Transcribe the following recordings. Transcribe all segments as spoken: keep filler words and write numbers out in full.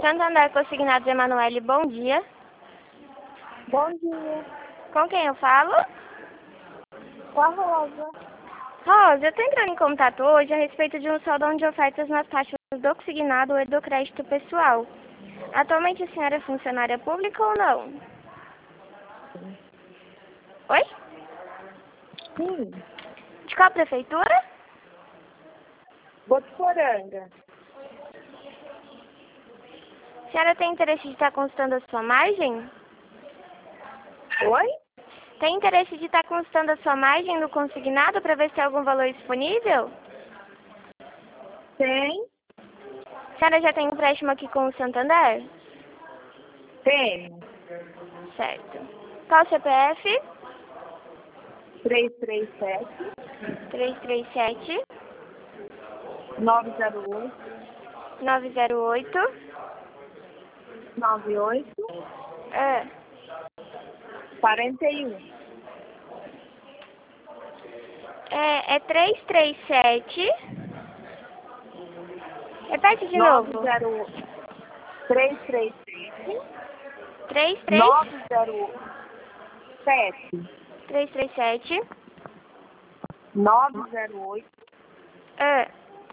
Santander Consignados Emanuele, bom dia. Bom dia. Com quem eu falo? Com a Rosa. Rosa, eu estou entrando em contato hoje a respeito de um saldão de ofertas nas taxas do consignado e do crédito pessoal. Atualmente a senhora é funcionária pública ou não? Oi? Sim. De qual prefeitura? Botuporanga. A senhora tem interesse de estar consultando a sua margem? Oi? Tem interesse de estar consultando a sua margem no consignado para ver se tem algum valor disponível? Tem. A senhora já tem empréstimo aqui com o Santander? Tem. Certo. Qual o C P F? três três sete, três três sete, nove zero oito, nove zero oito. nove oito, É. quarenta e um. É, é três três sete. Repete de nove novo. zero três três sete, três três nove zero sete, três três sete. nove zero oito, É.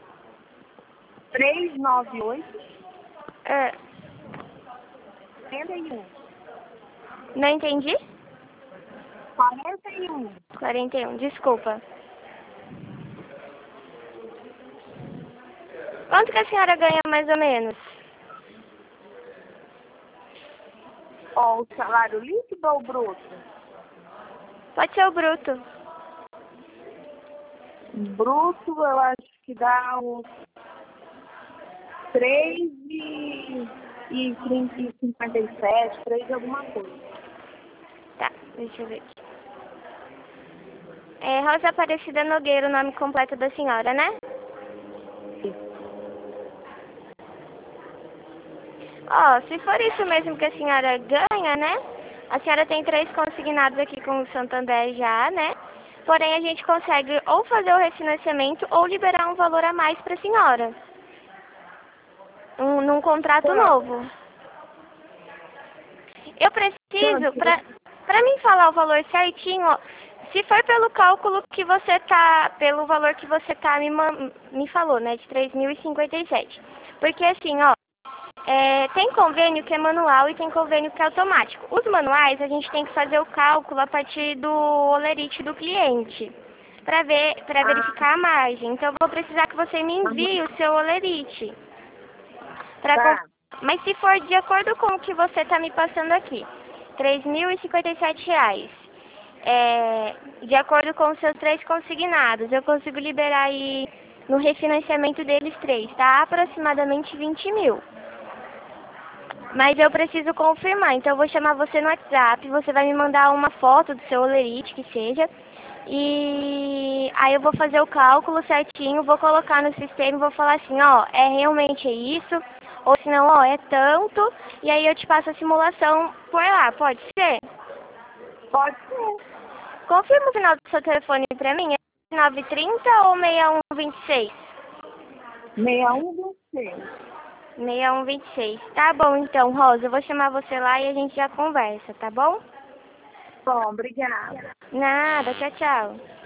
três nove oito, É. quarenta e um. Não entendi? quarenta e um. quarenta e um, desculpa. Quanto que a senhora ganha mais ou menos? Ó, o salário líquido ou bruto? Pode ser o bruto. Bruto, eu acho que dá uns três e cinquenta e sete, três alguma coisa. Tá, deixa eu ver aqui. É Rosa Aparecida Nogueira, o nome completo da senhora, né? Ó, se for isso mesmo que a senhora ganha, né? A senhora tem três consignados aqui com o Santander já, né? Porém, a gente consegue ou fazer o refinanciamento ou liberar um valor a mais para a senhora. Um, num contrato Quanto? novo. Eu preciso, Quanto? para para mim falar o valor certinho, ó, se for pelo cálculo que você tá, pelo valor que você tá me, man- me falou, né, de três mil e cinquenta e sete. Porque assim, ó, é, tem convênio que é manual e tem convênio que é automático. Os manuais, a gente tem que fazer o cálculo a partir do holerite do cliente, para ver, para Ah, verificar a margem. Então, eu vou precisar que você me envie o seu holerite. Pra con- tá. Mas se for de acordo com o que você está me passando aqui, três mil e cinquenta e sete reais, é, de acordo com os seus três consignados, eu consigo liberar aí no refinanciamento deles três, tá? Aproximadamente vinte mil. Mas eu preciso confirmar, então eu vou chamar você no WhatsApp, você vai me mandar uma foto do seu holerite, que seja, e aí eu vou fazer o cálculo certinho, vou colocar no sistema e vou falar assim, ó, é realmente isso, ou se não, ó, é tanto, e aí eu te passo a simulação por lá, pode ser? Pode ser. Confirma o final do seu telefone pra mim, é nove trinta ou seis um vinte e seis? seis um você. seis um vinte e seis. Tá bom então, Rosa, eu vou chamar você lá e a gente já conversa, tá bom? Bom, obrigada. Nada, tchau, tchau.